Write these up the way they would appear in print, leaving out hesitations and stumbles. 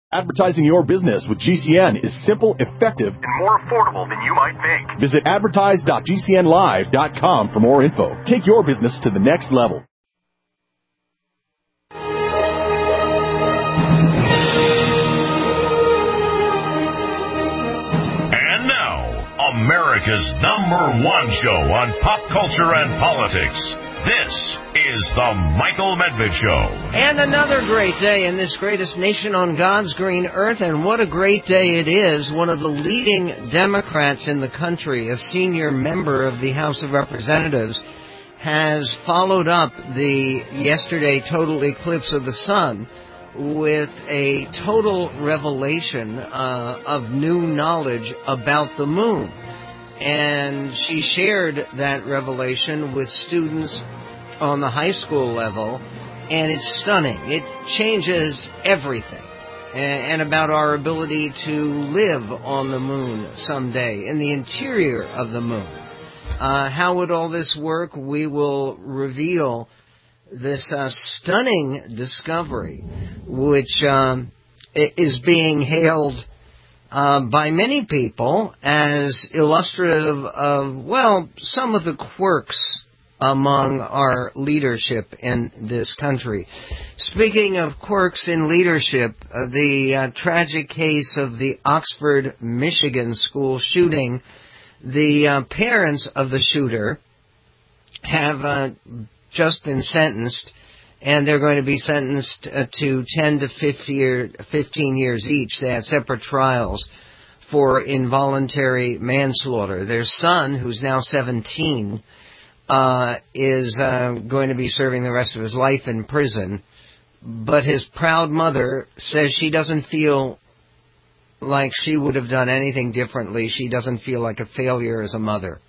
Advertising your business with GCN is simple, effective, and more affordable than you might think. Visit advertise.gcnlive.com for more info. Take your business to the next level. And now, America's #1 show on pop culture and politics. This is the Michael Medved Show. And another great day in this greatest nation on God's green earth. And what a great day it is. One of the leading Democrats in the country, a senior member of the House of Representatives, has followed up the yesterday total eclipse of the sun with a total revelation of new knowledge about the moon. And she shared that revelation with students on the high school level, and it's stunning. It changes everything, and about our ability to live on the moon someday, in the interior of the moon. How would all this work? We will reveal this stunning discovery, which is being hailed by many people as illustrative of, well, some of the quirks among our leadership in this country. Speaking of quirks in leadership, the tragic case of the Oxford, Michigan school shooting, the parents of the shooter have just been sentenced, and they're going to be sentenced to 10 to 15 years each. They had separate trials for involuntary manslaughter. Their son, who's now 17, is going to be serving the rest of his life in prison. But his proud mother says she doesn't feel like she would have done anything differently. She doesn't feel like a failure as a mother,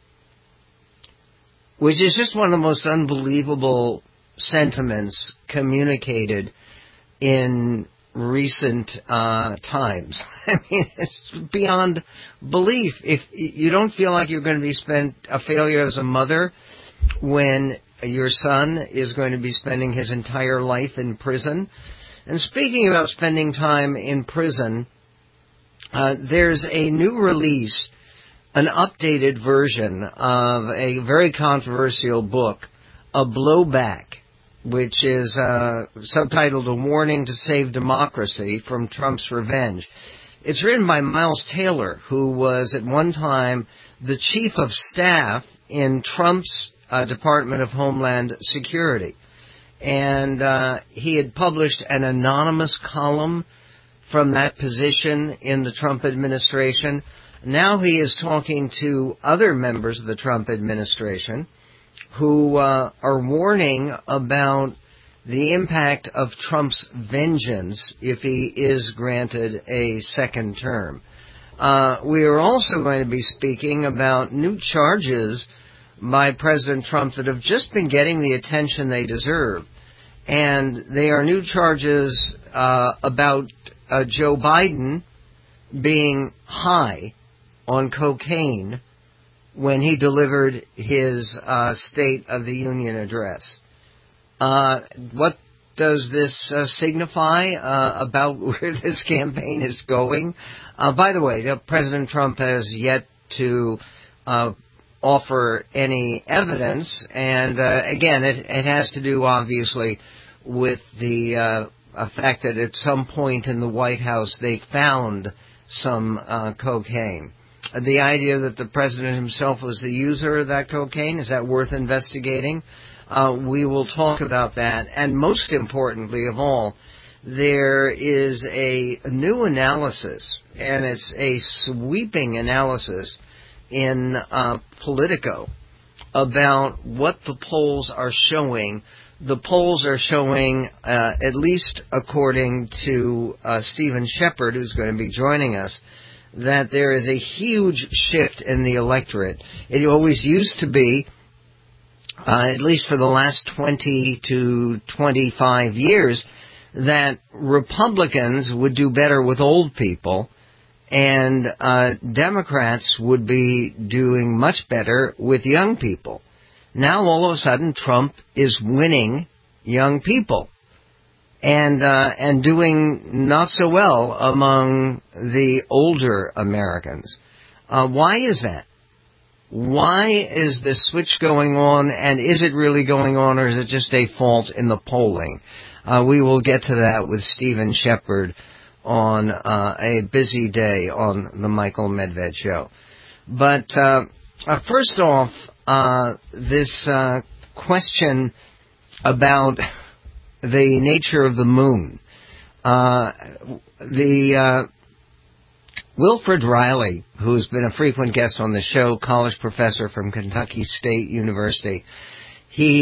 which is just one of the most unbelievable sentiments communicated in recent times. I mean, it's beyond belief. If you don't feel like you're going to be a failure as a mother when your son is going to be spending his entire life in prison. And speaking about spending time in prison, there's a new release, an updated version of a very controversial book, A Blowback, which is subtitled A Warning to Save Democracy from Trump's Revenge. It's written by Miles Taylor, who was at one time the chief of staff in Trump's Department of Homeland Security. And he had published an anonymous column from that position in the Trump administration. Now he is talking to other members of the Trump administration who are warning about the impact of Trump's vengeance if he is granted a second term. We are also going to be speaking about new charges by President Trump that have just been getting the attention they deserve. And they are new charges about Joe Biden being high on cocaine when he delivered his State of the Union address. What does this signify about where this campaign is going? By the way, President Trump has yet to offer any evidence, and again, it has to do, obviously, with the fact that at some point in the White House they found some cocaine. The idea that the president himself was the user of that cocaine, is that worth investigating? We will talk about that. And most importantly of all, there is a new analysis, and it's a sweeping analysis in Politico about what the polls are showing. The polls are showing, at least according to Stephen Shepard, who's going to be joining us, that there is a huge shift in the electorate. It always used to be, at least for the last 20 to 25 years, that Republicans would do better with old people, and Democrats would be doing much better with young people. Now, all of a sudden, Trump is winning young people. and doing not so well among the older Americans. Why is that? Why is this switch going on, and is it really going on, or is it just a fault in the polling? We will get to that with Stephen Shepard on a busy day on the Michael Medved Show. But first off, this question about the nature of the moon. Wilfred Riley, who's been a frequent guest on the show, college professor from Kentucky State University, he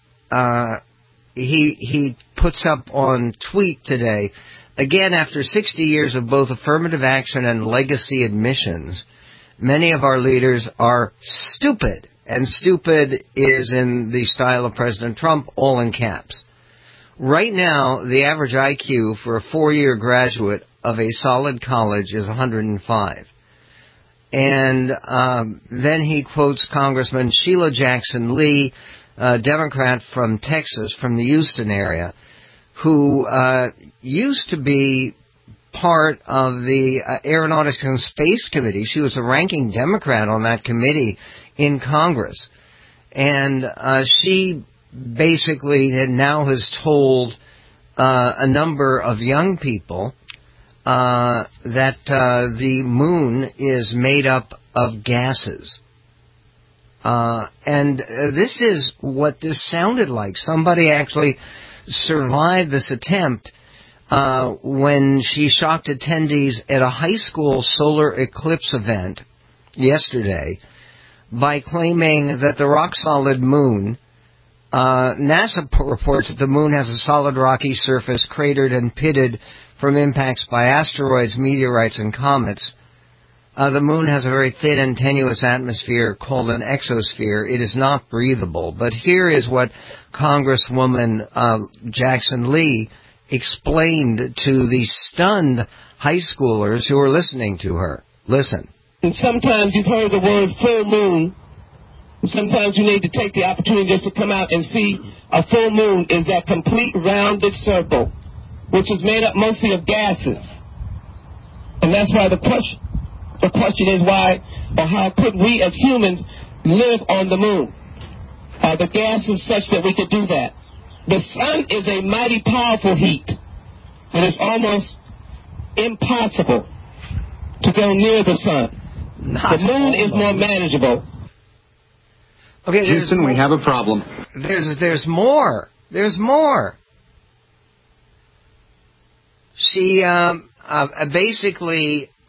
puts up on tweet today, again, after 60 years of both affirmative action and legacy admissions, many of our leaders are stupid. And stupid is in the style of President Trump, all in caps. Right now, the average IQ for a 4-year graduate of a solid college is 105. And then he quotes Congressman Sheila Jackson Lee, a Democrat from Texas, from the Houston area, who used to be part of the Aeronautics and Space Committee. She was a ranking Democrat on that committee in Congress. And she basically now has told a number of young people that the moon is made up of gases. And this is what this sounded like. Somebody actually survived this attempt when she shocked attendees at a high school solar eclipse event yesterday by claiming that the rock-solid moon, NASA reports that the moon has a solid rocky surface cratered and pitted from impacts by asteroids, meteorites, and comets. The moon has a very thin and tenuous atmosphere called an exosphere. It is not breathable. But here is what Congresswoman Jackson Lee explained to the stunned high schoolers who were listening to her. Listen. And sometimes you've heard the word full moon. Sometimes you need to take the opportunity just to come out and see a full moon is that complete rounded circle, which is made up mostly of gases. And that's why the question is why or how could we as humans live on the moon? The gas is such that we could do that. The sun is a mighty powerful heat, and it's almost impossible to go near the sun. The moon is more manageable. Okay, Houston, we have a problem. There's more. There's more. She basically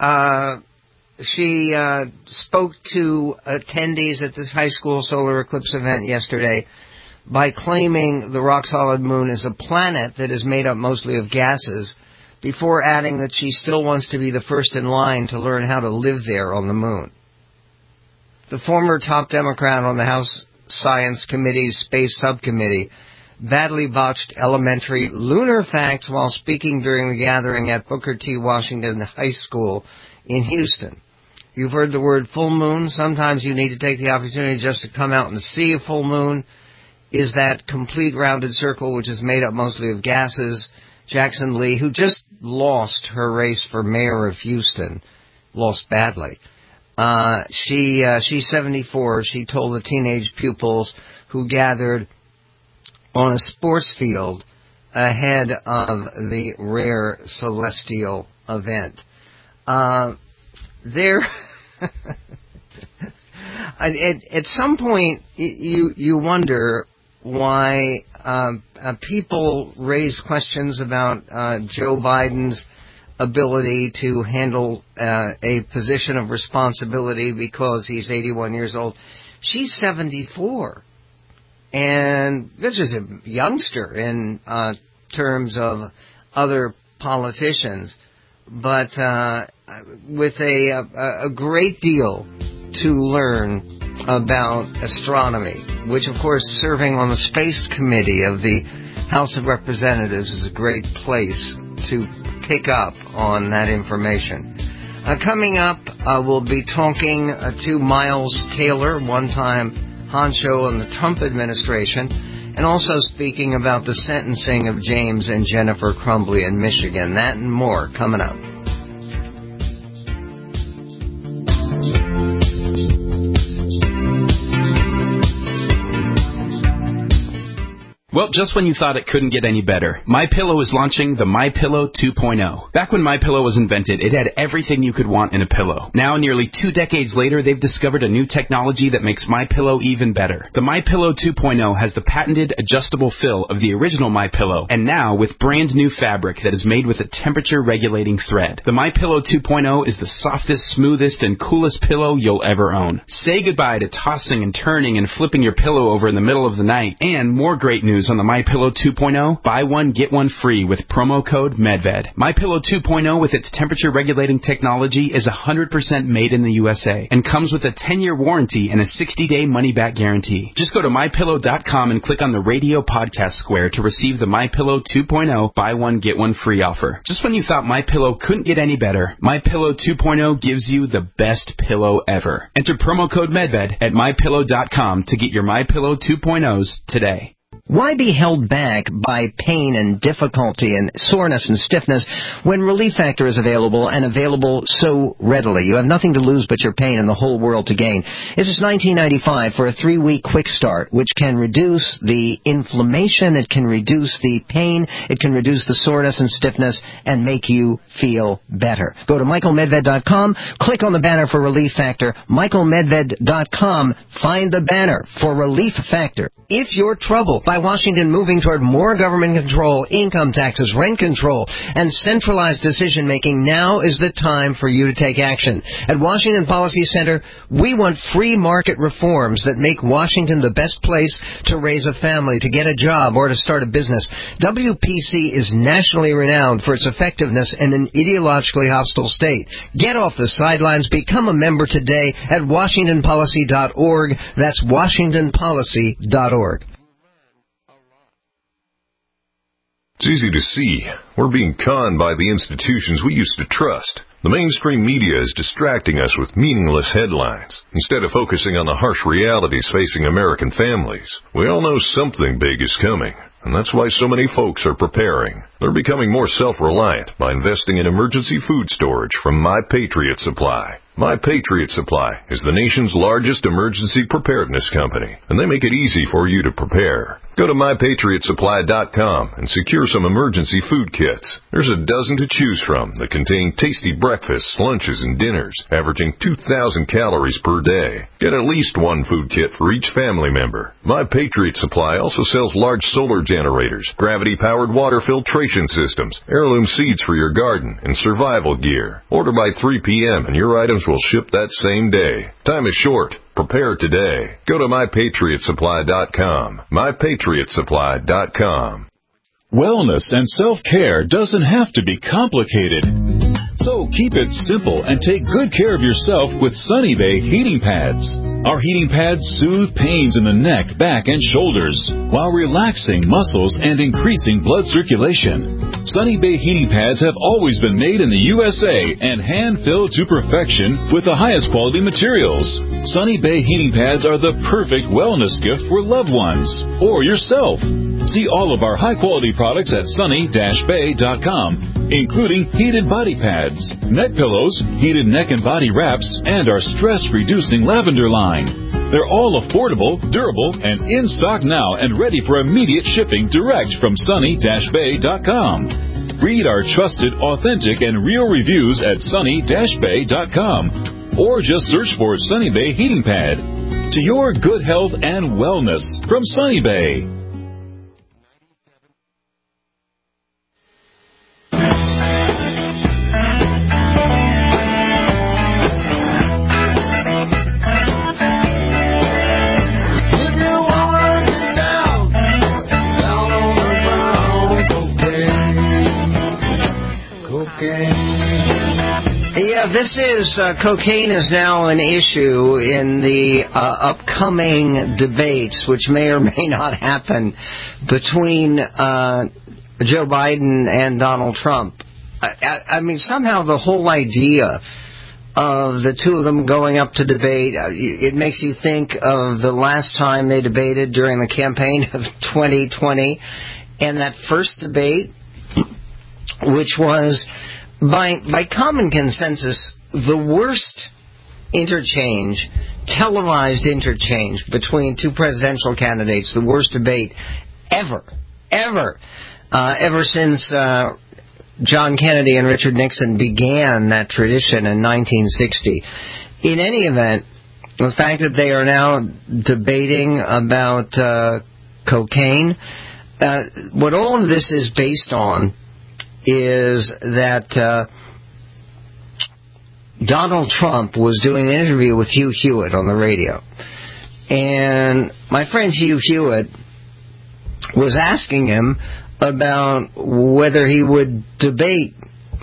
spoke to attendees at this high school solar eclipse event yesterday by claiming the rock-solid moon is a planet that is made up mostly of gases, before adding that she still wants to be the first in line to learn how to live there on the moon. The former top Democrat on the House Science Committee's Space Subcommittee badly botched elementary lunar facts while speaking during the gathering at Booker T. Washington High School in Houston. You've heard the word full moon. Sometimes you need to take the opportunity just to come out and see a full moon. Is that complete rounded circle, which is made up mostly of gases. Jackson Lee, who just lost her race for mayor of Houston, lost badly. She's 74. She told the teenage pupils who gathered on a sports field ahead of the rare celestial event. At some point, you wonder why people raise questions about Joe Biden's ability to handle a position of responsibility because he's 81 years old. She's 74. And this is a youngster in terms of other politicians, but with a great deal to learn about astronomy, which, of course, serving on the Space Committee of the House of Representatives is a great place to pick up on that information. Coming up, we'll be talking to Miles Taylor, one-time honcho in the Trump administration, and also speaking about the sentencing of James and Jennifer Crumbly in Michigan. That and more coming up. Well, just when you thought it couldn't get any better, MyPillow is launching the MyPillow 2.0. Back when MyPillow was invented, it had everything you could want in a pillow. Now, nearly 2 decades later, they've discovered a new technology that makes MyPillow even better. The MyPillow 2.0 has the patented adjustable fill of the original MyPillow, and now with brand new fabric that is made with a temperature-regulating thread. The MyPillow 2.0 is the softest, smoothest, and coolest pillow you'll ever own. Say goodbye to tossing and turning and flipping your pillow over in the middle of the night. And more great news on the MyPillow 2.0, buy one, get one free with promo code MedVed. MyPillow 2.0 with its temperature-regulating technology is 100% made in the USA and comes with a 10-year warranty and a 60-day money-back guarantee. Just go to MyPillow.com and click on the radio podcast square to receive the MyPillow 2.0 buy one, get one free offer. Just when you thought MyPillow couldn't get any better, MyPillow 2.0 gives you the best pillow ever. Enter promo code MedVed at MyPillow.com to get your MyPillow 2.0s today. Why be held back by pain and difficulty and soreness and stiffness when Relief Factor is available and available so readily? You have nothing to lose but your pain and the whole world to gain. This is $19.95 for a 3-week quick start, which can reduce the inflammation, it can reduce the pain, it can reduce the soreness and stiffness, and make you feel better. Go to MichaelMedved.com, click on the banner for Relief Factor, MichaelMedved.com, find the banner for Relief Factor. If you're troubled by Washington moving toward more government control, income taxes, rent control, and centralized decision-making, now is the time for you to take action. At Washington Policy Center, we want free market reforms that make Washington the best place to raise a family, to get a job, or to start a business. WPC is nationally renowned for its effectiveness in an ideologically hostile state. Get off the sidelines. Become a member today at WashingtonPolicy.org. That's WashingtonPolicy.org. It's easy to see. We're being conned by the institutions we used to trust. The mainstream media is distracting us with meaningless headlines instead of focusing on the harsh realities facing American families. We all know something big is coming, and that's why so many folks are preparing. They're becoming more self-reliant by investing in emergency food storage from My Patriot Supply. My Patriot Supply is the nation's largest emergency preparedness company, and they make it easy for you to prepare. Go to MyPatriotSupply.com and secure some emergency food kits. There's a dozen to choose from that contain tasty breakfasts, lunches, and dinners, averaging 2,000 calories per day. Get at least one food kit for each family member. My Patriot Supply also sells large solar generators, gravity-powered water filtration systems, heirloom seeds for your garden, and survival gear. Order by 3 p.m. and your items will ship that same day. Time is short. Prepare today. Go to MyPatriotSupply.com. MyPatriotSupply.com. Wellness and self-care doesn't have to be complicated. So keep it simple and take good care of yourself with Sunny Bay heating pads. Our heating pads soothe pains in the neck, back, and shoulders while relaxing muscles and increasing blood circulation. Sunny Bay heating pads have always been made in the USA and hand-filled to perfection with the highest quality materials. Sunny Bay heating pads are the perfect wellness gift for loved ones or yourself. See all of our high-quality products at sunny-bay.com, including heated body pads, neck pillows, heated neck and body wraps, and our stress-reducing lavender line. They're all affordable, durable, and in stock now and ready for immediate shipping direct from sunny-bay.com. Read our trusted, authentic, and real reviews at sunny-bay.com, or just search for Sunny Bay Heating Pad. To your good health and wellness from Sunny Bay. This is, cocaine is now an issue in the upcoming debates, which may or may not happen between Joe Biden and Donald Trump. I mean, somehow the whole idea of the two of them going up to debate. It makes you think of the last time they debated during the campaign of 2020, and that first debate, which was, by common consensus, the worst televised interchange between two presidential candidates, the worst debate ever since John Kennedy and Richard Nixon began that tradition in 1960. In any event, the fact that they are now debating about cocaine, what all of this is based on is that Donald Trump was doing an interview with Hugh Hewitt on the radio. And my friend Hugh Hewitt was asking him about whether he would debate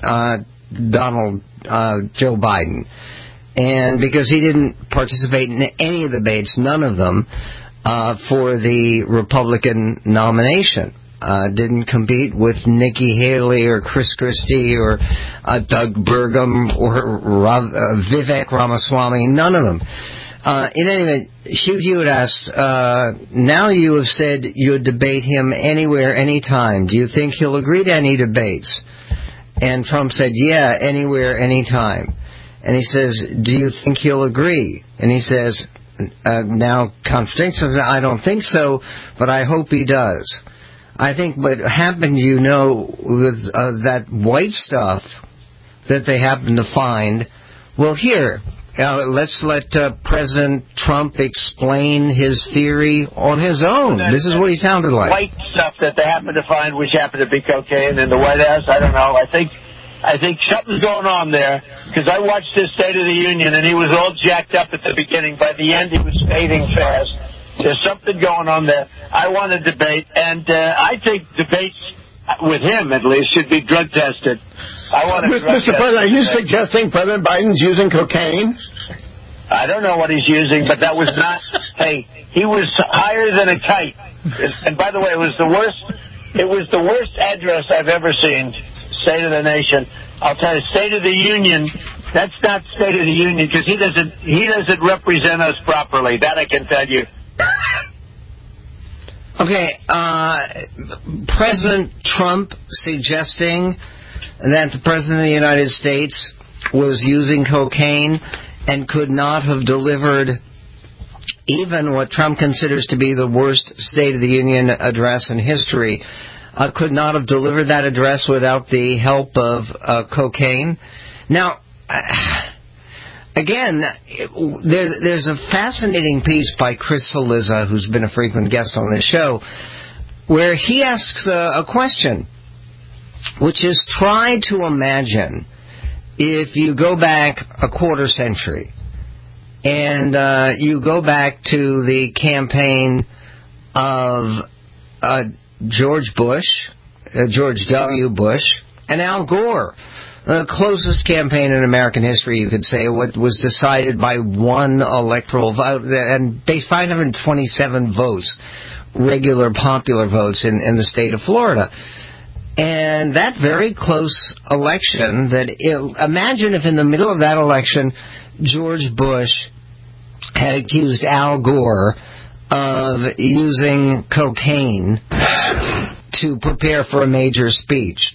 Joe Biden. And because he didn't participate in any of the debates, none of them, for the Republican nomination. Didn't compete with Nikki Haley or Chris Christie or Doug Burgum or Vivek Ramaswamy, none of them. In any event, Hugh Hewitt asked, now you have said you would debate him anywhere, anytime. Do you think he'll agree to any debates? And Trump said, yeah, anywhere, anytime. And he says, do you think he'll agree? And he says, now contradicts him, I don't think so, but I hope he does. I think what happened, with that white stuff that they happened to find, well, here, let's let President Trump explain his theory on his own. This is what he sounded like. White stuff that they happened to find, which happened to be cocaine in the White House, I don't know. I think something's going on there, because I watched his State of the Union, and he was all jacked up at the beginning. By the end, he was fading fast. There's something going on there. I want to debate, and I think debates, with him at least, should be drug tested. Mr. President, are you suggesting President Biden's using cocaine? I don't know what he's using, but that was not. Hey, he was higher than a kite. And by the way, it was the worst address I've ever seen. State of the Nation. I'll tell you, State of the Union. That's not State of the Union, because he doesn't represent us properly. That I can tell you. Okay, President Trump suggesting that the President of the United States was using cocaine and could not have delivered even what Trump considers to be the worst State of the Union address in history, could not have delivered that address without the help of cocaine. Now, again, there's a fascinating piece by Chris Cillizza, who's been a frequent guest on this show, where he asks a question, which is, try to imagine if you go back a quarter century and you go back to the campaign of George W. Bush, and Al Gore. The closest campaign in American history, you could say, was decided by one electoral vote, and 527 votes, regular popular votes in the state of Florida. And that very close election, imagine if in the middle of that election, George Bush had accused Al Gore of using cocaine to prepare for a major speech.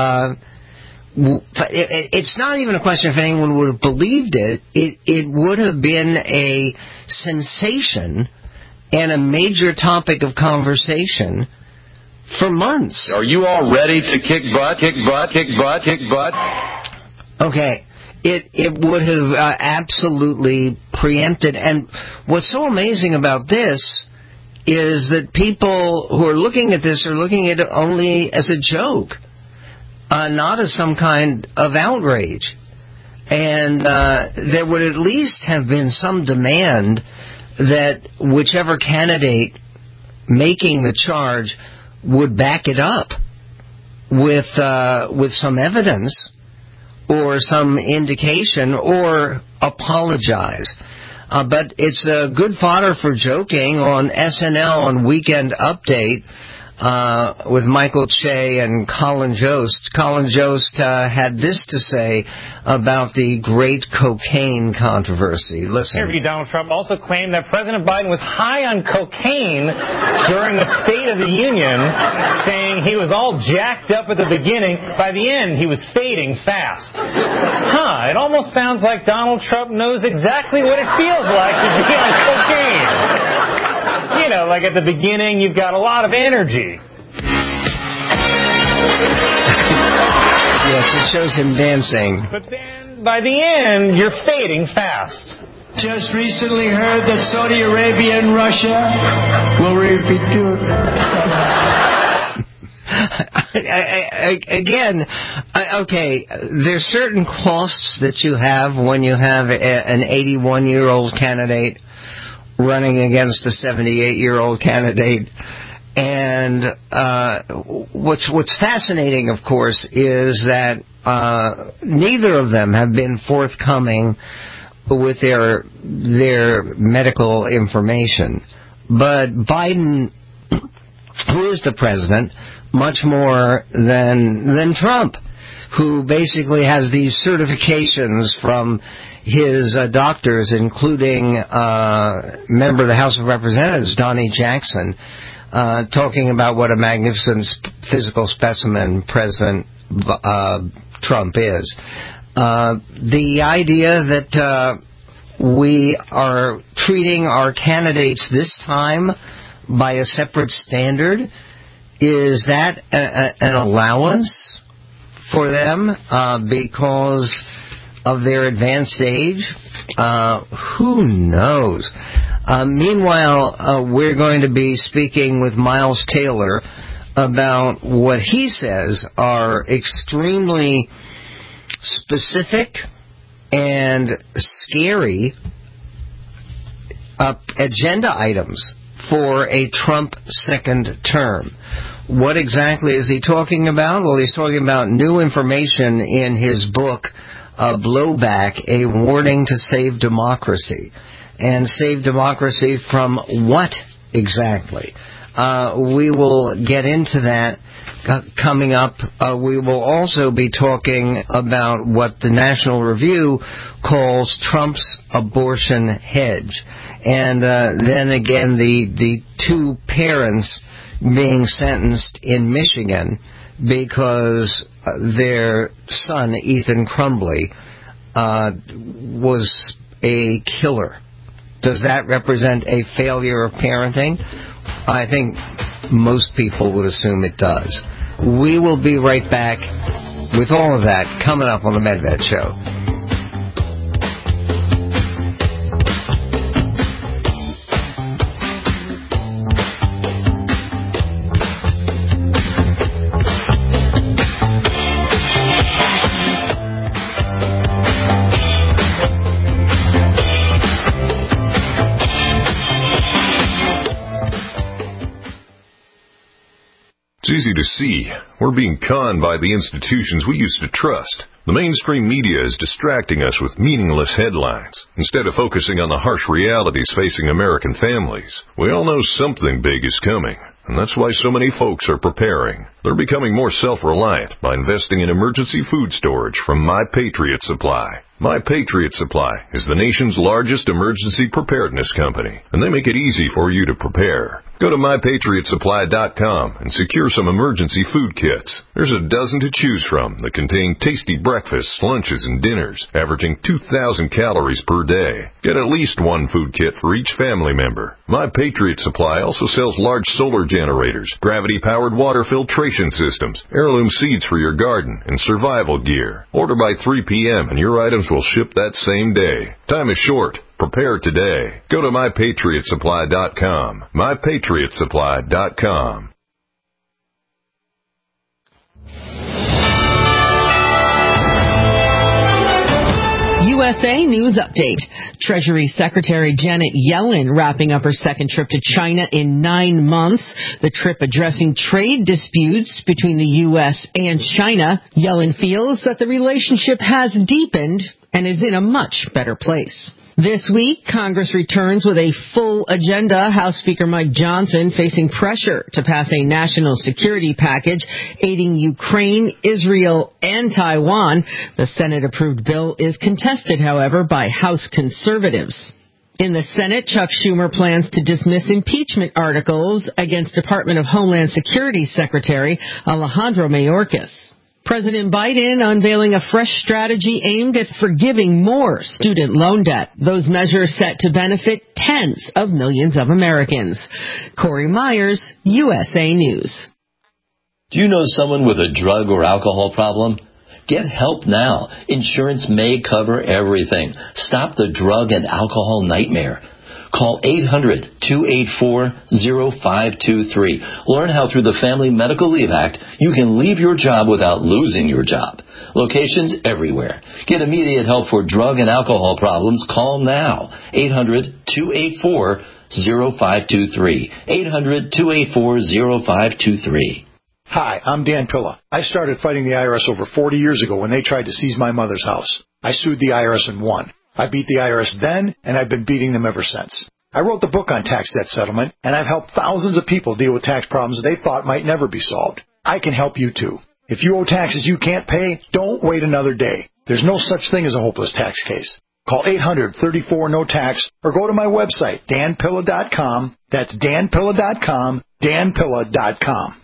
It's not even a question if anyone would have believed it. It would have been a sensation and a major topic of conversation for months. Are you all ready to kick butt, kick butt, kick butt, kick butt? Okay. It would have absolutely preempted. And what's so amazing about this is that people who are looking at this are looking at it only as a joke, not as some kind of outrage. And there would at least have been some demand that whichever candidate making the charge would back it up with some evidence or some indication or apologize. But it's a good fodder for joking on SNL on Weekend Update. with Michael Che and Colin Jost. Colin Jost had this to say about the great cocaine controversy. Listen. Donald Trump also claimed that President Biden was high on cocaine during the State of the Union, saying he was all jacked up at the beginning. By the end, he was fading fast. It almost sounds like Donald Trump knows exactly what it feels like to be on cocaine. You know, like at the beginning, you've got a lot of energy. Yes, it shows him dancing. But then, by the end, you're fading fast. Just recently heard that Saudi Arabia and Russia will repeat okay, there's certain costs that you have when you have an 81-year-old candidate running against a 78-year-old candidate. And what's fascinating, of course, is that neither of them have been forthcoming with their medical information. But Biden, who is the president, much more than Trump, who basically has these certifications from his doctors, including member of the House of Representatives, Donnie Jackson, talking about what a magnificent physical specimen President Trump is. The idea that we are treating our candidates this time by a separate standard, is that an allowance for them because of their advanced age? Who knows? Meanwhile, we're going to be speaking with Miles Taylor about what he says are extremely specific and scary agenda items for a Trump second term. What exactly is he talking about? Well, he's talking about new information in his book, Blowback, A Warning to Save Democracy. And save democracy from what exactly? We will get into that coming up. We will also be talking about what the National Review calls Trump's abortion hedge. And then again, the two parents being sentenced in Michigan because their son, Ethan Crumbley, was a killer. Does that represent a failure of parenting? I think most people would assume it does. We will be right back with all of that coming up on the Medved Show. It's easy to see. We're being conned by the institutions we used to trust. The mainstream media is distracting us with meaningless headlines, instead of focusing on the harsh realities facing American families. We all know something big is coming, and that's why so many folks are preparing. They're becoming more self-reliant by investing in emergency food storage from My Patriot Supply. My Patriot Supply is the nation's largest emergency preparedness company, and they make it easy for you to prepare. Go to MyPatriotSupply.com and secure some emergency food kits. There's a dozen to choose from that contain tasty breakfasts, lunches, and dinners, averaging 2,000 calories per day. Get at least one food kit for each family member. My Patriot Supply also sells large solar generators, gravity-powered water filtration systems, heirloom seeds for your garden, and survival gear. Order by 3 p.m. and your items will ship that same day. Time is short. Prepare today. Go to MyPatriotSupply.com. MyPatriotSupply.com. USA News Update. Treasury Secretary Janet Yellen wrapping up her second trip to China in 9 months. The trip addressing trade disputes between the U.S. and China. Yellen feels that the relationship has deepened and is in a much better place. This week, Congress returns with a full agenda. House Speaker Mike Johnson facing pressure to pass a national security package aiding Ukraine, Israel, and Taiwan. The Senate-approved bill is contested, however, by House conservatives. In the Senate, Chuck Schumer plans to dismiss impeachment articles against Department of Homeland Security Secretary Alejandro Mayorkas. President Biden unveiling a fresh strategy aimed at forgiving more student loan debt. Those measures set to benefit tens of millions of Americans. Corey Myers, USA News. Do you know someone with a drug or alcohol problem? Get help now. Insurance may cover everything. Stop the drug and alcohol nightmare. Call 800-284-0523. Learn how through the Family Medical Leave Act, you can leave your job without losing your job. Locations everywhere. Get immediate help for drug and alcohol problems. Call now. 800-284-0523. 800-284-0523. Hi, I'm Dan Pilla. I started fighting the IRS over 40 years ago when they tried to seize my mother's house. I sued the IRS and won. I beat the IRS then, and I've been beating them ever since. I wrote the book on tax debt settlement, and I've helped thousands of people deal with tax problems they thought might never be solved. I can help you too. If you owe taxes you can't pay, don't wait another day. There's no such thing as a hopeless tax case. Call 800-34-NO-TAX or go to my website, danpilla.com. That's danpilla.com, danpilla.com.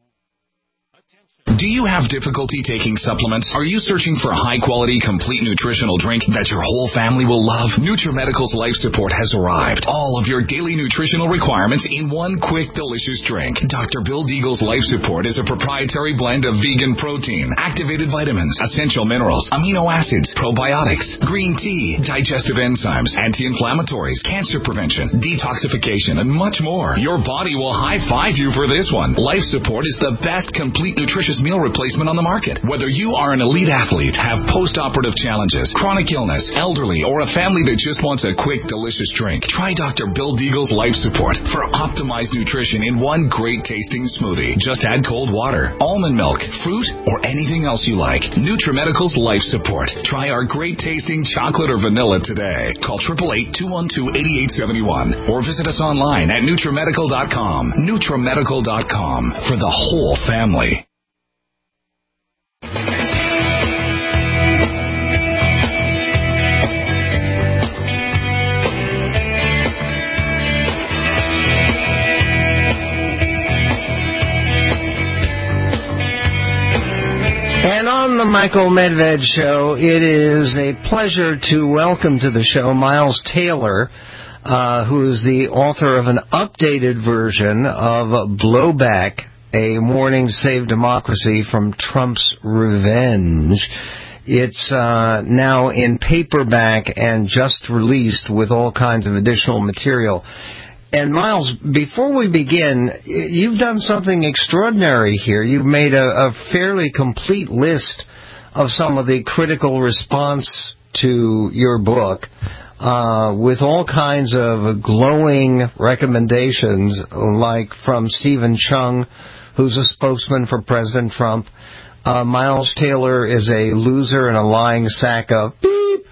Do you have difficulty taking supplements? Are you searching for a high-quality, complete nutritional drink that your whole family will love? NutriMedical's Life Support has arrived. All of your daily nutritional requirements in one quick, delicious drink. Dr. Bill Deagle's Life Support is a proprietary blend of vegan protein, activated vitamins, essential minerals, amino acids, probiotics, green tea, digestive enzymes, anti-inflammatories, cancer prevention, detoxification, and much more. Your body will high-five you for this one. Life Support is the best complete nutritious meal replacement on the market. Whether you are an elite athlete, have post-operative challenges, chronic illness, elderly, or a family that just wants a quick, delicious drink, try Dr. Bill Deagle's Life Support for optimized nutrition in one great-tasting smoothie. Just add cold water, almond milk, fruit, or anything else you like. NutriMedical's Life Support. Try our great-tasting chocolate or vanilla today. Call 888-212-8871 or visit us online at NutriMedical.com. NutriMedical.com for the whole family. And on the Michael Medved Show, it is a pleasure to welcome to the show Miles Taylor, who is the author of an updated version of Blowback, A Warning to Save Democracy from Trump's Revenge. It's now in paperback and just released with all kinds of additional material. And Miles, before we begin, you've done something extraordinary here. You've made a fairly complete list of some of the critical response to your book, with all kinds of glowing recommendations, like from Stephen Chung, who's a spokesman for President Trump. Miles Taylor is a loser and a lying sack of beep.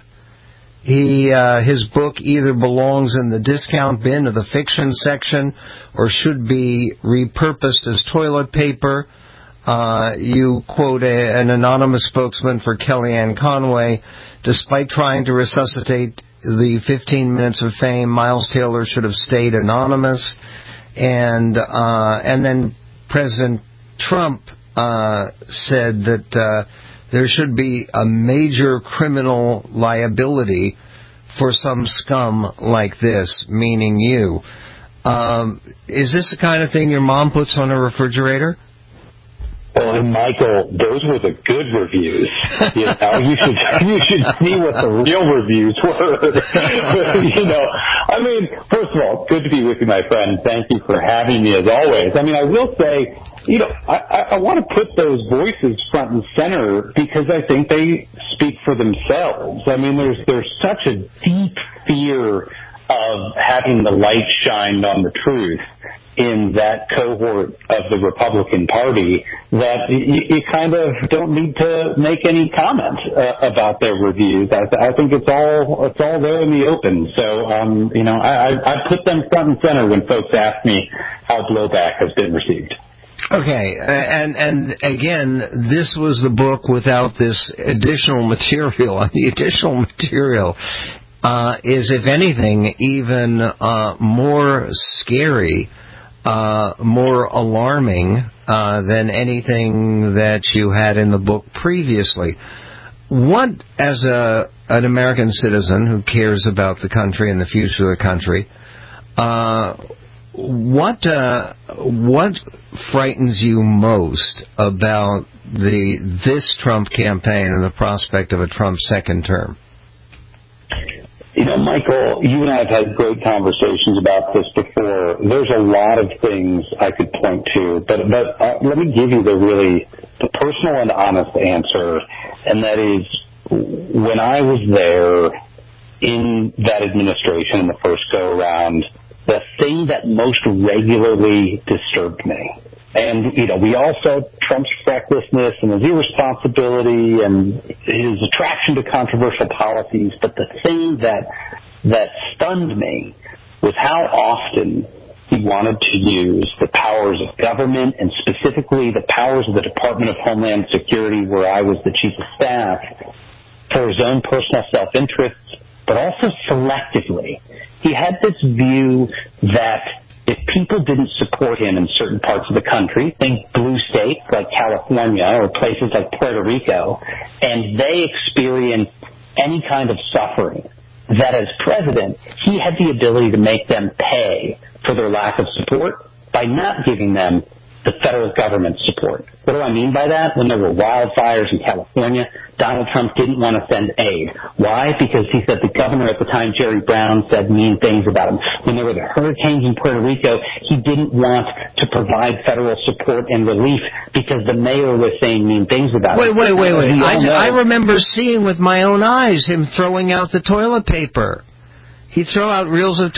His book either belongs in the discount bin of the fiction section or should be repurposed as toilet paper. You quote an anonymous spokesman for Kellyanne Conway. Despite trying to resuscitate the 15 minutes of fame, Miles Taylor should have stayed anonymous. And then President Trump said that there should be a major criminal liability for some scum like this, meaning you. Is this the kind of thing your mom puts on a refrigerator? Well, Michael, those were the good reviews. You know, you should see what the real reviews were. I mean, first of all, good to be with you, my friend. Thank you for having me as always. I mean, I will say, I want to put those voices front and center because I think they speak for themselves. I mean, there's such a deep fear of having the light shined on the truth. in that cohort of the Republican Party that you kind of don't need to make any comment about their reviews. I think it's all there in the open. So, I put them front and center when folks ask me how blowback has been received. Okay, and again, this was the book without this additional material. The additional material is, if anything, even more scary, more alarming than anything that you had in the book previously. What, as an American citizen who cares about the country and the future of the country, what frightens you most about this Trump campaign and the prospect of a Trump second term? Michael, you and I have had great conversations about this before. There's a lot of things I could point to, but let me give you the personal and honest answer, and that is, when I was there in that administration in the first go-around, the thing that most regularly disturbed me, and, we all felt Trump's recklessness and his irresponsibility and his attraction to controversial policies, but the thing that stunned me was how often he wanted to use the powers of government, and specifically the powers of the Department of Homeland Security, where I was the chief of staff, for his own personal self-interest, but also selectively. He had this view that if people didn't support him in certain parts of the country, think blue states like California or places like Puerto Rico, and they experienced any kind of suffering, that as president, he had the ability to make them pay for their lack of support by not giving them the federal government support. What do I mean by that? When there were wildfires in California, Donald Trump didn't want to send aid. Why? Because he said the governor at the time, Jerry Brown, said mean things about him. When there were the hurricanes in Puerto Rico, he didn't want to provide federal support and relief because the mayor was saying mean things about him. Wait. I remember seeing with my own eyes him throwing out the toilet paper. He threw out rolls of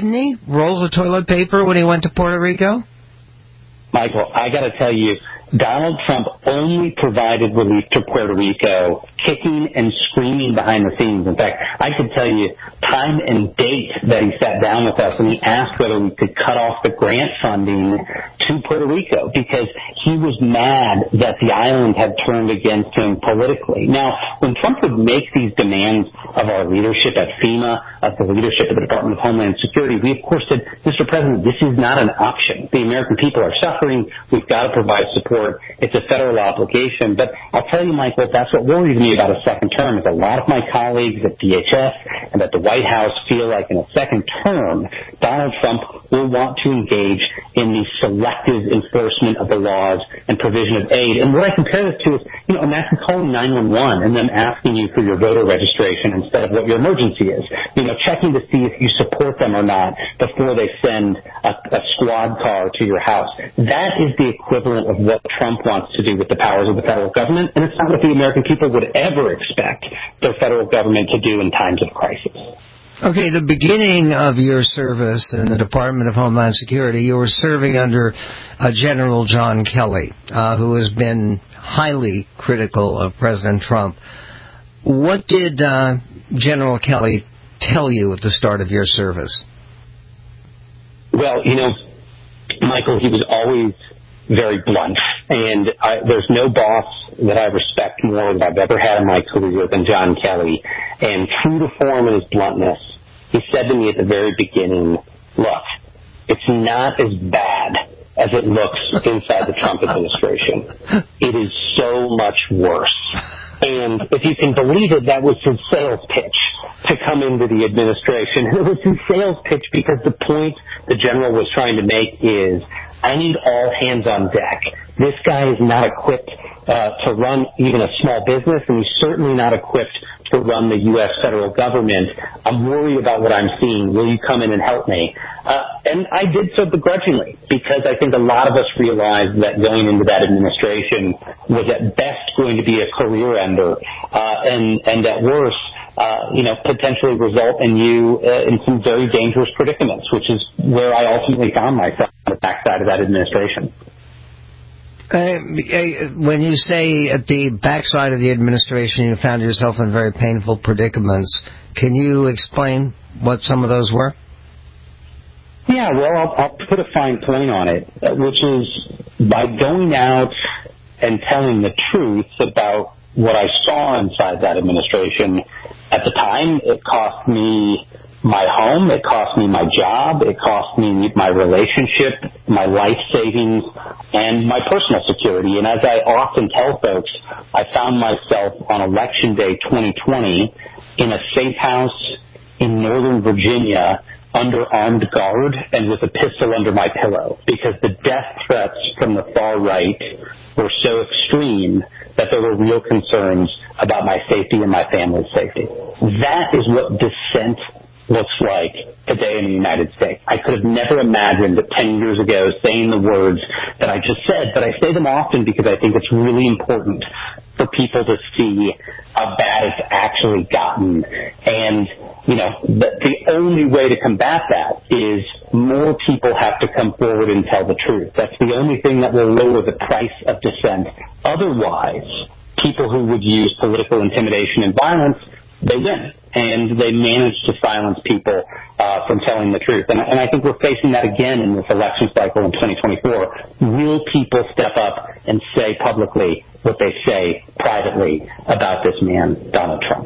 toilet paper when he went to Puerto Rico? Michael, I got to tell you, Donald Trump only provided relief to Puerto Rico, kicking and screaming behind the scenes. In fact, I could tell you time and date that he sat down with us and he asked whether we could cut off the grant funding to Puerto Rico because he was mad that the island had turned against him politically. Now, when Trump would make these demands of our leadership at FEMA, of the leadership of the Department of Homeland Security, we of course said, Mr. President, this is not an option. The American people are suffering. We've got to provide support. It's a federal obligation. But I'll tell you, Michael, that's what worries me about a second term is a lot of my colleagues at DHS and at the White House feel like in a second term, Donald Trump will want to engage in the selective enforcement of the laws and provision of aid. And what I compare this to is, imagine calling 911 and them asking you for your voter registration instead of what your emergency is. Checking to see if you support them or not before they send a squad car to your house. That is the equivalent of what Trump wants to do with the powers of the federal government, and it's not what the American people would ever expect their federal government to do in times of crisis. Okay, the beginning of your service in the Department of Homeland Security, you were serving under General John Kelly, who has been highly critical of President Trump. What did General Kelly tell you at the start of your service? Well, Michael, he was always very blunt, and there's no boss that I respect more than I've ever had in my career than John Kelly. And true to form in his bluntness, he said to me at the very beginning, look, it's not as bad as it looks inside the Trump administration. It is so much worse. And if you can believe it, that was his sales pitch to come into the administration. And it was his sales pitch because the point the general was trying to make is, I need all hands on deck. This guy is not equipped to run even a small business, and he's certainly not equipped to run the U.S. federal government. I'm worried about what I'm seeing. Will you come in and help me? And I did so begrudgingly because I think a lot of us realized that going into that administration was at best going to be a career ender, and at worst, potentially result in you in some very dangerous predicaments, which is where I ultimately found myself. the backside of that administration. When you say at the backside of the administration you found yourself in very painful predicaments, can you explain what some of those were? Yeah, well, I'll put a fine point on it, which is by going out and telling the truth about what I saw inside that administration. At the time, it cost me my home, it cost me my job, it cost me my relationship, my life savings, and my personal security. And as I often tell folks, I found myself on Election Day 2020 in a safe house in Northern Virginia under armed guard and with a pistol under my pillow because the death threats from the far right were so extreme that there were real concerns about my safety and my family's safety. That is what dissent looks like today in the United States. I could have never imagined 10 years ago saying the words that I just said, but I say them often because I think it's really important for people to see how bad it's actually gotten. And, you know, the only way to combat that is more people have to come forward and tell the truth. That's the only thing that will lower the price of dissent. Otherwise, people who would use political intimidation and violence, they win. And they manage to silence people from telling the truth. And I think we're facing that again in this election cycle in 2024. Will people step up and say publicly what they say privately about this man, Donald Trump?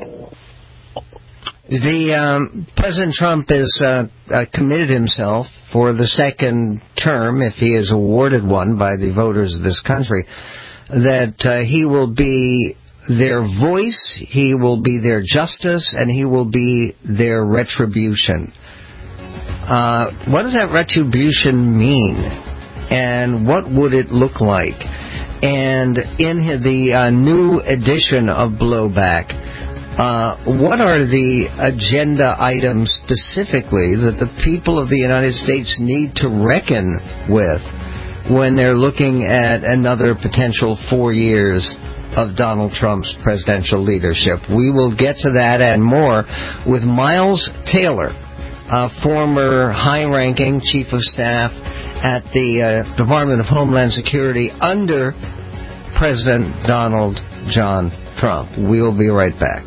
President Trump has committed himself for the second term, if he is awarded one by the voters of this country, that he will be their voice, he will be their justice, and he will be their retribution. What does that retribution mean? And what would it look like? And in the new edition of Blowback, what are the agenda items specifically that the people of the United States need to reckon with when they're looking at another potential 4 years of Donald Trump's presidential leadership? We will get to that and more with Miles Taylor, former high-ranking chief of staff at the Department of Homeland Security under President Donald John Trump. We'll be right back.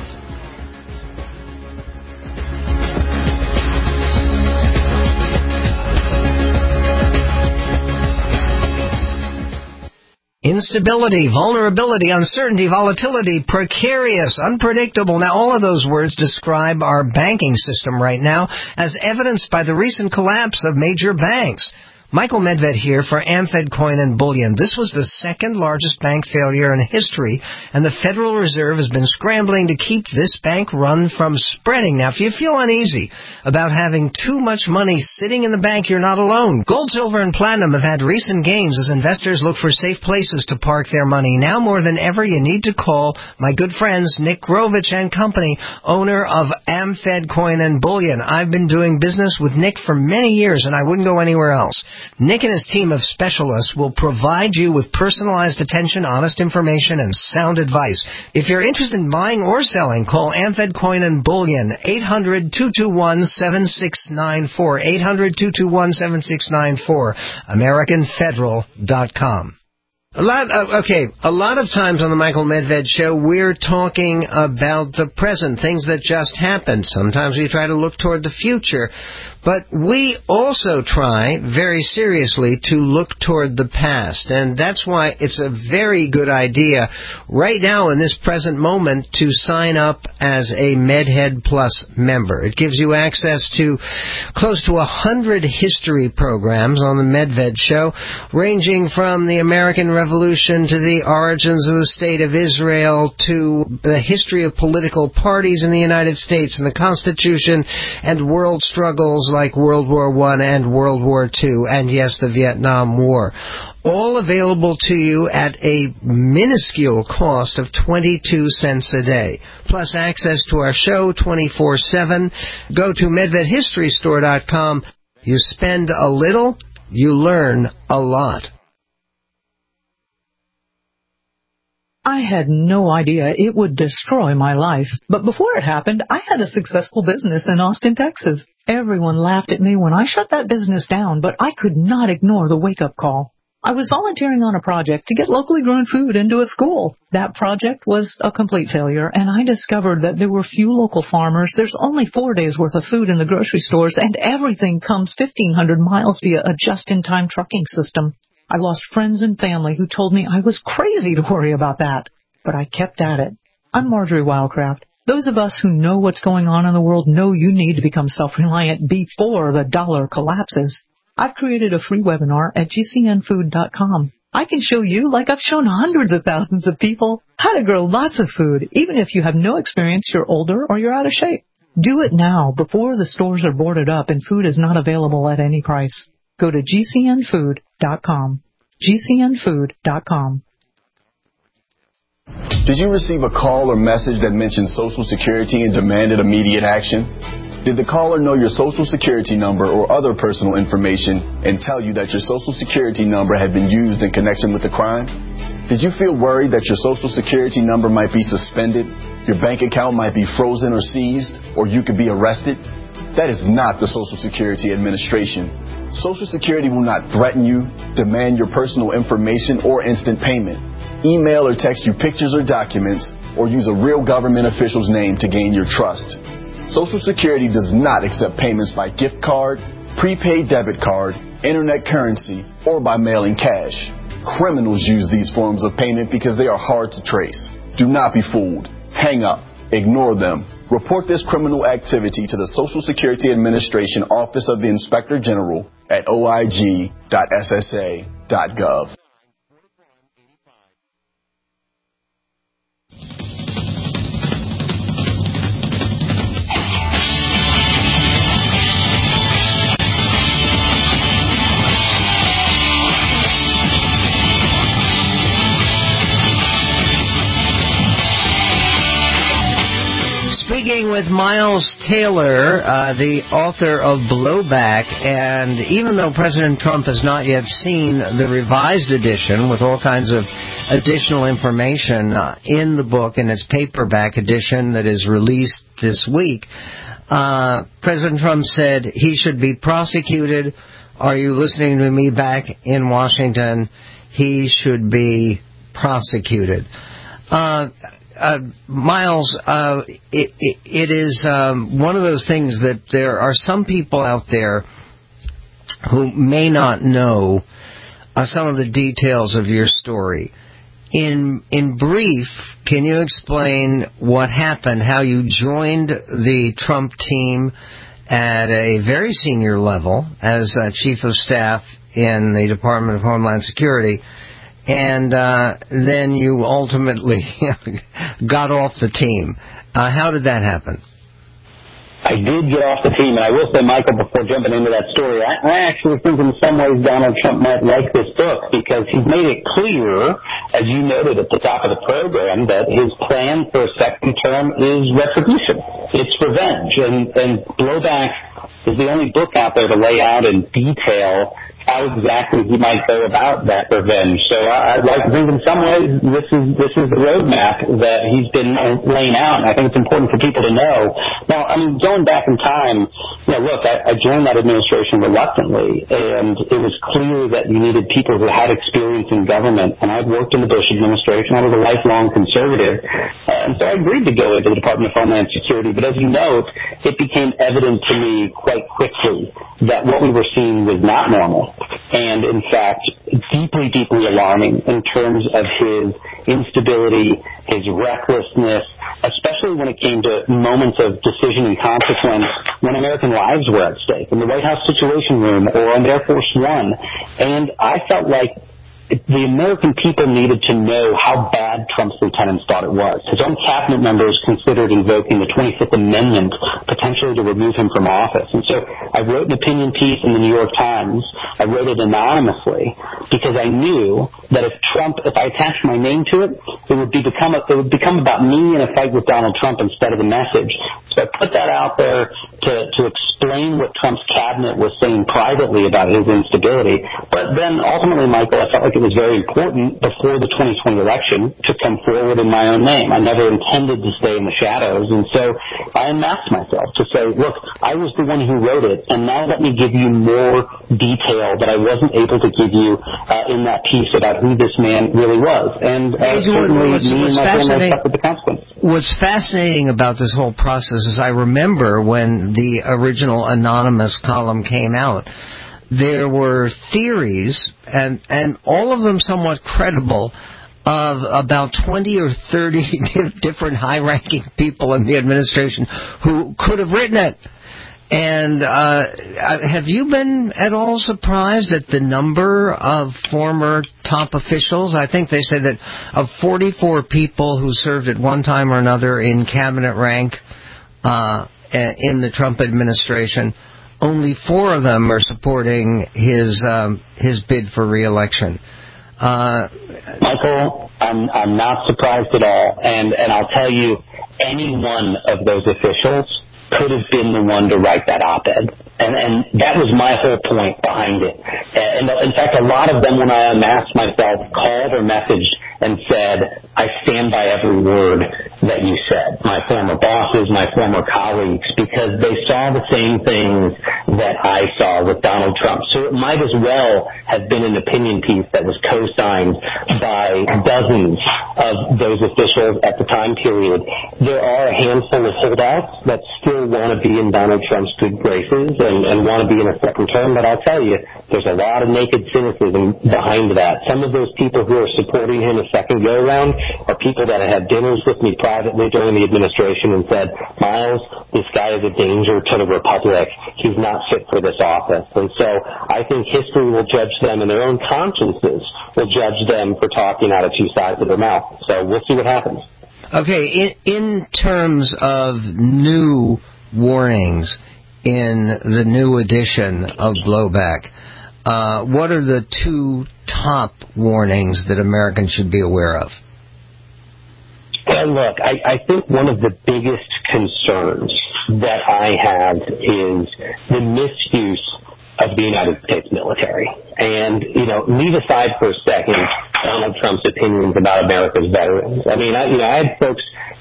Instability, vulnerability, uncertainty, volatility, precarious, unpredictable. Now, all of those words describe our banking system right now, as evidenced by the recent collapse of major banks. Michael Medved here for AmFed Coin and Bullion. This was the second largest bank failure in history, and the Federal Reserve has been scrambling to keep this bank run from spreading. Now, if you feel uneasy about having too much money sitting in the bank, you're not alone. Gold, silver, and platinum have had recent gains as investors look for safe places to park their money. Now more than ever, you need to call my good friends Nick Grovich and Company, owner of AmFed Coin and Bullion. I've been doing business with Nick for many years, and I wouldn't go anywhere else. Nick and his team of specialists will provide you with personalized attention, honest information, and sound advice. If you're interested in buying or selling, call AmFed Coin and Bullion, 800-221-7694, 800-221-7694, AmericanFederal.com. A lot of times on the Michael Medved Show, we're talking about the present, things that just happened. Sometimes we try to look toward the future. But we also try, very seriously, to look toward the past. And that's why it's a very good idea right now in this present moment to sign up as a MedHead Plus member. It gives you access to close to 100 history programs on the Medved Show, ranging from the American Revolution to the origins of the State of Israel to the history of political parties in the United States and the Constitution and world struggles like World War I and World War II, and yes, the Vietnam War. All available to you at a minuscule cost of 22 cents a day. Plus access to our show 24/7. Go to MedvedHistoryStore.com. You spend a little, you learn a lot. I had no idea it would destroy my life. But before it happened, I had a successful business in Austin, Texas. Everyone laughed at me when I shut that business down, but I could not ignore the wake-up call. I was volunteering on a project to get locally grown food into a school. That project was a complete failure, and I discovered that there were few local farmers. There's only 4 days' worth of food in the grocery stores, and everything comes 1,500 miles via a just-in-time trucking system. I lost friends and family who told me I was crazy to worry about that, but I kept at it. I'm Marjorie Wildcraft. Those of us who know what's going on in the world know you need to become self-reliant before the dollar collapses. I've created a free webinar at gcnfood.com. I can show you, like I've shown hundreds of thousands of people, how to grow lots of food, even if you have no experience, you're older, or you're out of shape. Do it now before the stores are boarded up and food is not available at any price. Go to gcnfood.com. gcnfood.com. Did you receive a call or message that mentioned Social Security and demanded immediate action? Did the caller know your Social Security number or other personal information and tell you that your Social Security number had been used in connection with a crime? Did you feel worried that your Social Security number might be suspended, your bank account might be frozen or seized, or you could be arrested? That is not the Social Security Administration. Social Security will not threaten you, demand your personal information, or instant payment, email or text you pictures or documents, or use a real government official's name to gain your trust. Social Security does not accept payments by gift card, prepaid debit card, internet currency, or by mailing cash. Criminals use these forms of payment because they are hard to trace. Do not be fooled. Hang up. Ignore them. Report this criminal activity to the Social Security Administration Office of the Inspector General at oig.ssa.gov. Speaking with Miles Taylor, the author of Blowback, and even though President Trump has not yet seen the revised edition with all kinds of additional information in the book in its paperback edition that is released this week, President Trump said he should be prosecuted. Are you listening to me back in Washington? He should be prosecuted. Miles, it is one of those things that there are some people out there who may not know some of the details of your story. In brief, can you explain what happened, how you joined the Trump team at a very senior level as Chief of Staff in the Department of Homeland Security, and then you ultimately got off the team. How did that happen? I did get off the team, and I will say, Michael, before jumping into that story, I actually think in some ways Donald Trump might like this book because he's made it clear, as you noted at the top of the program, that his plan for a second term is retribution. It's revenge, and Blowback is the only book out there to lay out in detail how exactly he might go about that revenge. So I'd like to think in some ways this is the roadmap that he's been laying out, and I think it's important for people to know. Now, I mean, going back in time, look, I joined that administration reluctantly, and it was clear that you needed people who had experience in government, and I'd worked in the Bush administration. I was a lifelong conservative, and so I agreed to go into the Department of Homeland Security, but as you know, it became evident to me quite quickly that what we were seeing was not normal, and in fact deeply, deeply alarming in terms of his instability, his recklessness, especially when it came to moments of decision and consequence when American lives were at stake, in the White House Situation Room or on Air Force One. And I felt like the American people needed to know how bad Trump's lieutenants thought it was. His own cabinet members considered invoking the 25th Amendment potentially to remove him from office. And so I wrote an opinion piece in the New York Times. I wrote it anonymously because I knew that if I attached my name to it, it would become about me in a fight with Donald Trump instead of a message. So I put that out there to explain what Trump's cabinet was saying privately about his instability. But then ultimately, Michael, I felt like it was very important before the 2020 election to come forward in my own name. I never intended to stay in the shadows, and so I unmasked myself to say, look, I was the one who wrote it, and now let me give you more detail that I wasn't able to give you in that piece about who this man really was. And certainly me and my family suffered the consequences. What's fascinating about this whole process is I remember when the original Anonymous column came out, there were theories, and all of them somewhat credible, of about 20 or 30 different high-ranking people in the administration who could have written it. And have you been at all surprised at the number of former top officials? I think they said that of 44 people who served at one time or another in cabinet rank in the Trump administration, only 4 of them are supporting his bid for re-election. Michael, I'm not surprised at all, and I'll tell you, any one of those officials could have been the one to write that op-ed. And that was my whole point behind it. And in fact, a lot of them, when I unmasked myself, called or messaged and said, I stand by every word that you said. My former bosses, my former colleagues, because they saw the same things that I saw with Donald Trump. So it might as well have been an opinion piece that was co-signed by dozens of those officials at the time period. There are a handful of holdouts that still want to be in Donald Trump's good graces and want to be in a second term, but I'll tell you, there's a lot of naked cynicism behind that. Some of those people who are supporting him a second go-around are people that had dinners with me privately during the administration and said, Miles, this guy is a danger to the Republic. He's not fit for this office. And so I think history will judge them, and their own consciences will judge them for talking out of two sides of their mouth. So we'll see what happens. Okay, in terms of new warnings in the new edition of Blowback, what are the 2 top warnings that Americans should be aware of? Well, look, I think one of the biggest concerns that I have is the misuse of the United States military. And, leave aside for a second Donald Trump's opinions about America's veterans. I mean, I had folks,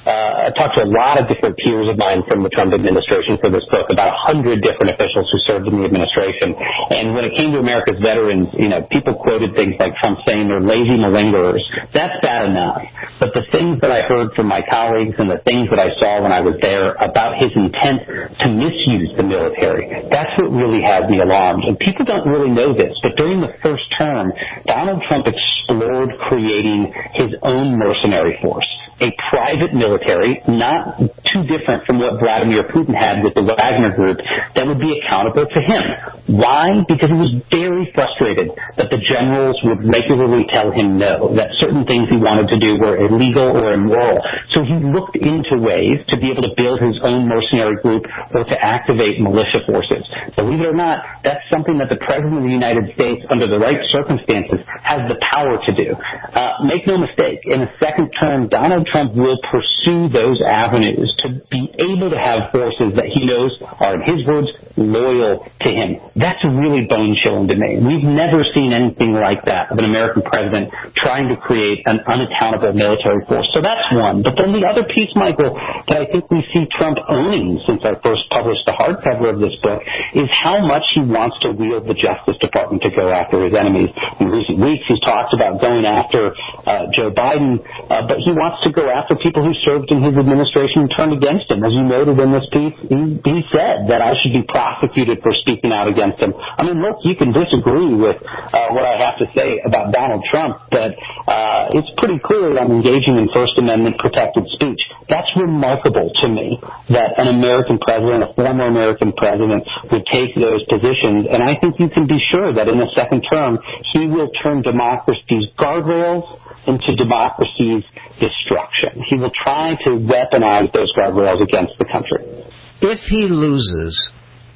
I talked to a lot of different peers of mine from the Trump administration for this book, about 100 different officials who served in the administration. And when it came to America's veterans, people quoted things like Trump saying they're lazy malingerers. That's bad enough. But the things that I heard from my colleagues and the things that I saw when I was there about his intent to misuse the military, that's what really has me alarmed. And people don't really know this, but during the first term, Donald Trump explored creating his own mercenary force, a private military, not too different from what Vladimir Putin had with the Wagner Group, that would be accountable to him. Why? Because he was very frustrated that the generals would regularly tell him no, that certain things he wanted to do were illegal or immoral. So he looked into ways to be able to build his own mercenary group or to activate militia forces. Believe it or not, that's something that the President of the United States, under the right circumstances, has the power to do. Make no mistake, in a second term, Donald Trump will pursue those avenues to be able to have forces that he knows are, in his words, loyal to him. That's really bone-chilling to me. We've never seen anything like that of an American president trying to create an unaccountable military force. So that's one. But then the other piece, Michael, that I think we see Trump owning since I first published the hardcover of this book is how much he wants to wield the Justice Department to go after his enemies. In recent weeks, he's talked about going after Joe Biden, but he wants to go after people who served in his administration and turned against him. As you noted in this piece, he said that I should be prosecuted for speaking out against him. I mean, look, you can disagree with what I have to say about Donald Trump, but it's pretty clear that I'm engaging in First Amendment protected speech. That's remarkable to me that an American president, a former American president, would take those positions, and I think you can be sure that in the second term, he will turn democracy's guardrails into democracy's destruction. He will try to weaponize those guardrails against the country. If he loses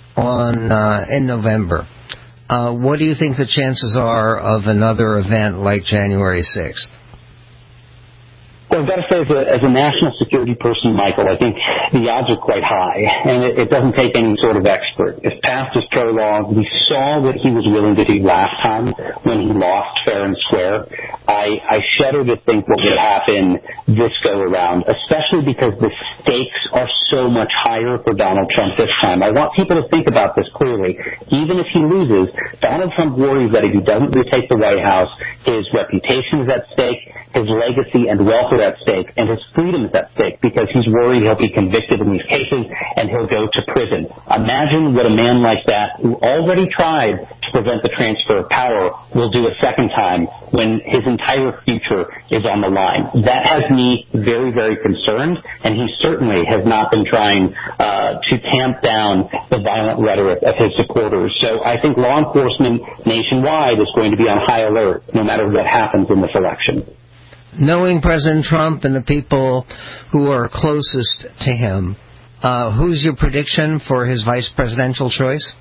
in November, what do you think the chances are of another event like January 6th? Well, I've got to say, as a national security person, Michael, I think the odds are quite high, and it doesn't take any sort of expert. If past is prologue, we saw what he was willing to do last time when he lost fair and square. I shudder to think what would happen this go-around, especially because the stakes are so much higher for Donald Trump this time. I want people to think about this clearly. Even if he loses, Donald Trump worries that if he doesn't retake the White House, his reputation is at stake, his legacy and wealth are at stake, and his freedom is at stake because he's worried he'll be convicted in these cases and he'll go to prison. Imagine what a man like that, who already tried to prevent the transfer of power, will do a second time when his entire future is on the line. That has me very, very concerned, and he certainly has not been trying to tamp down the violent rhetoric of his supporters. So I think law enforcement nationwide is going to be on high alert no matter what happens in this election. Knowing President Trump and the people who are closest to him, who's your prediction for his vice presidential choice?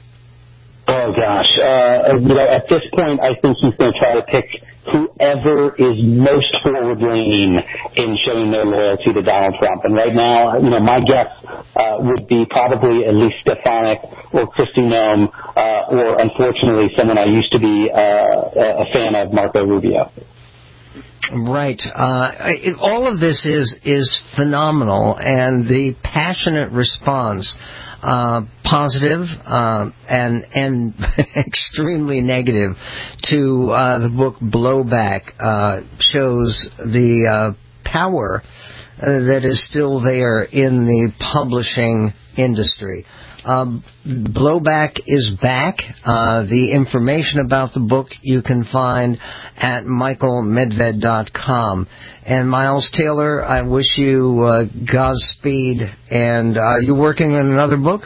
Oh, gosh. At this point, I think he's going to try to pick whoever is most forward-leaning in showing their loyalty to Donald Trump. And right now, my guess would be probably Elise Stefanik or Kristi Noem or, unfortunately, someone I used to be a fan of, Marco Rubio. Right. All of this is phenomenal, and the passionate response, positive and extremely negative, to the book Blowback, shows the power that is still there in the publishing industry. Blowback is back. The information about the book you can find at michaelmedved.com. And Miles Taylor, I wish you Godspeed. And are you working on another book?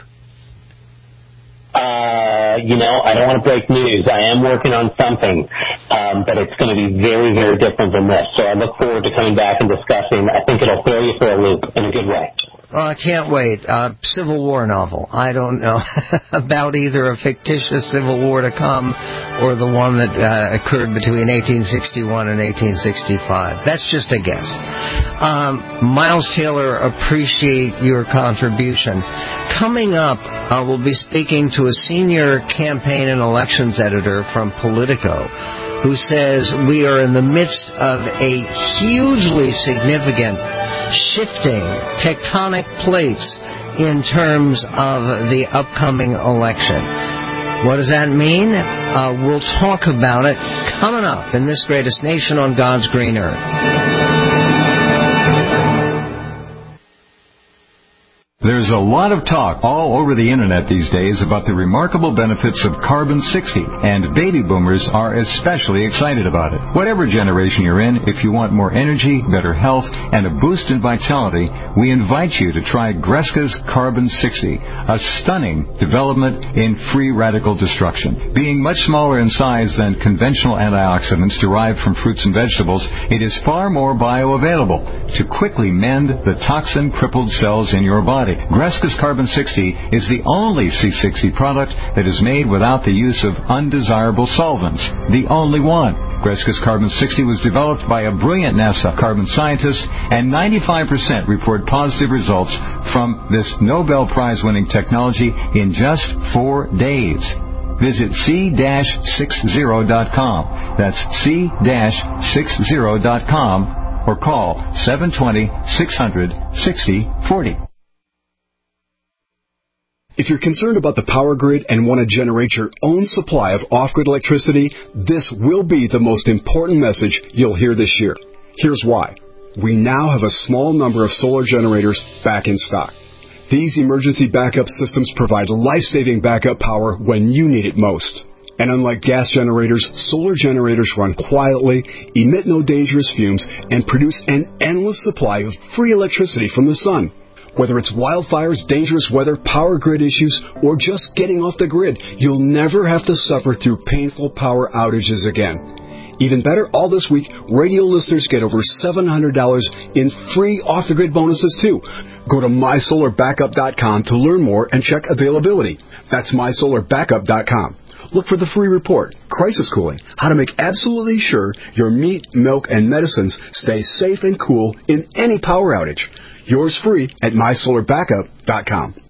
I don't want to break news. I am working on something, but it's going to be very, very different than this. So I look forward to coming back and discussing. I think it'll throw you for a loop in a good way. I can't wait. Civil War novel. I don't know about either a fictitious Civil War to come or the one that occurred between 1861 and 1865. That's just a guess. Miles Taylor, appreciate your contribution. Coming up, we'll be speaking to a senior campaign and elections editor from Politico, who says we are in the midst of a hugely significant shifting tectonic plates in terms of the upcoming election. What does that mean? We'll talk about it coming up in This Greatest Nation on God's Green Earth. There's a lot of talk all over the internet these days about the remarkable benefits of Carbon-60, and baby boomers are especially excited about it. Whatever generation you're in, if you want more energy, better health, and a boost in vitality, we invite you to try Greska's Carbon-60, a stunning development in free radical destruction. Being much smaller in size than conventional antioxidants derived from fruits and vegetables, it is far more bioavailable to quickly mend the toxin-crippled cells in your body. Greska's Carbon-60 is the only C60 product that is made without the use of undesirable solvents. The only one. Greska's Carbon-60 was developed by a brilliant NASA carbon scientist, and 95% report positive results from this Nobel Prize-winning technology in just 4 days. Visit c-60.com. That's c-60.com or call 720-600-6040. If you're concerned about the power grid and want to generate your own supply of off-grid electricity, this will be the most important message you'll hear this year. Here's why. We now have a small number of solar generators back in stock. These emergency backup systems provide life-saving backup power when you need it most. And unlike gas generators, solar generators run quietly, emit no dangerous fumes, and produce an endless supply of free electricity from the sun. Whether it's wildfires, dangerous weather, power grid issues, or just getting off the grid, you'll never have to suffer through painful power outages again. Even better, all this week, radio listeners get over $700 in free off-the-grid bonuses, too. Go to mysolarbackup.com to learn more and check availability. That's mysolarbackup.com. look for the free report, Crisis Cooling, how to make absolutely sure your meat, milk, and medicines stay safe and cool in any power outage. Yours free at mysolarbackup.com.